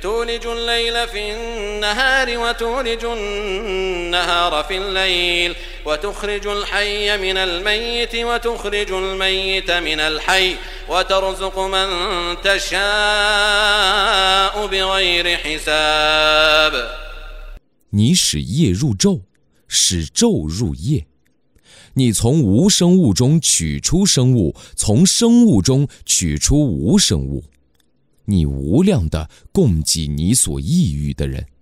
تولج الليل في النهار وتولج النهار في الليل وتخرج الحي من الميت وتخرج الميت من الحي وترزق من تشاء بغير حساب。 你使夜入昼，使昼入夜。你从无生物中取出生物，从生物中取出无生物。你无量地供给你所抑郁的人。